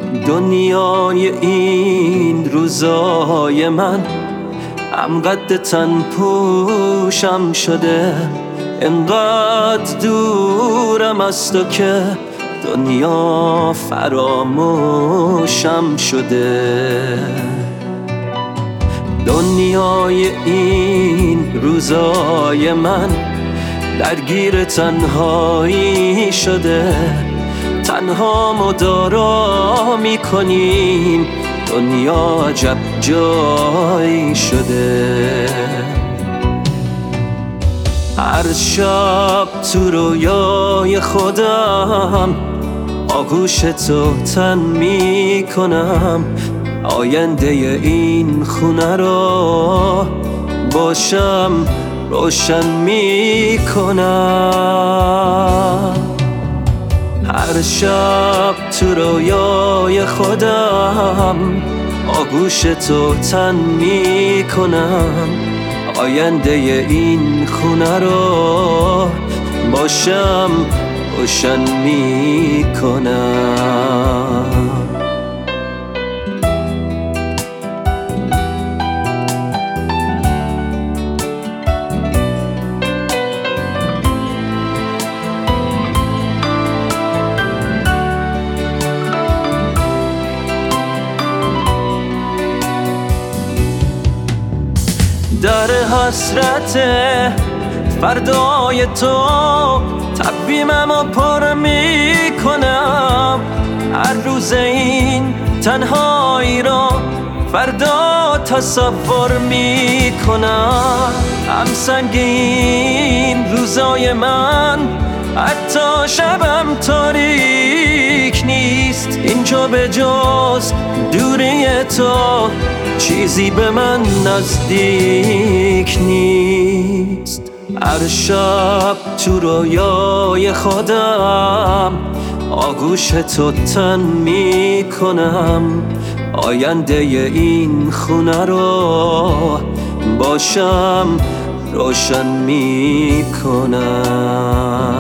دنیای این روزای من همقدر تن پوشم شده، انقدر دورم از تو که دنیا فراموشم شده. دنیای این روزای من درگیر تنهایی شده، تنها مدارا میکنیم، دنیا عجب جایی شده. هر شب تو رویای خودم آغوش تو تن میکنم، آینده این خونه رو باشم روشن میکنم. هر شب تو رویای خودم آغوش تو تن میکنم، آینده این خونه رو باشم روشن میکنم. در حسرت فردای تو تقویممو پر میکنم، هر روز این تنهایی رو فردا تصور میکنم. هم سنگین روزای من حتی شبم تاریک نیست، اینجا به جز دوری تو چیزی به من نزدیک نیست. هر شب تو رویای خودم آغوش تو تن میکنم، آینده این خونه رو باشم روشن میکنم.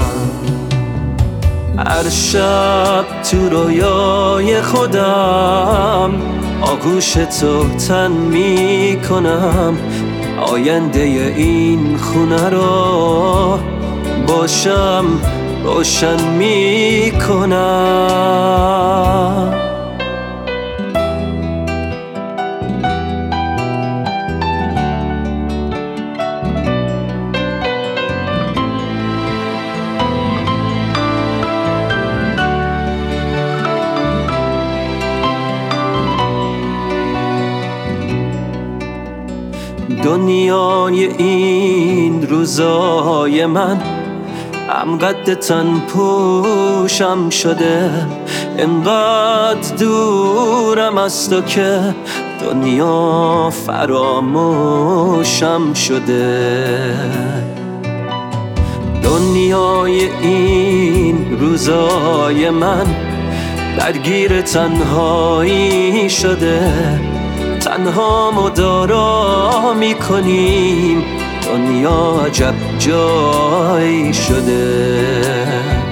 هر شب تو رویای خودم آغوش تو تن میکنم، آینده این خونه رو باشم روشن میکنم. دنیای این روزای من همقدر تن پوشم شده، انقدر دورم از تو که دنیا فراموشم شده. دنیای این روزای من درگیر تنهایی شده، تنها مدارا میکنیم، دنیا عجب جایی شده.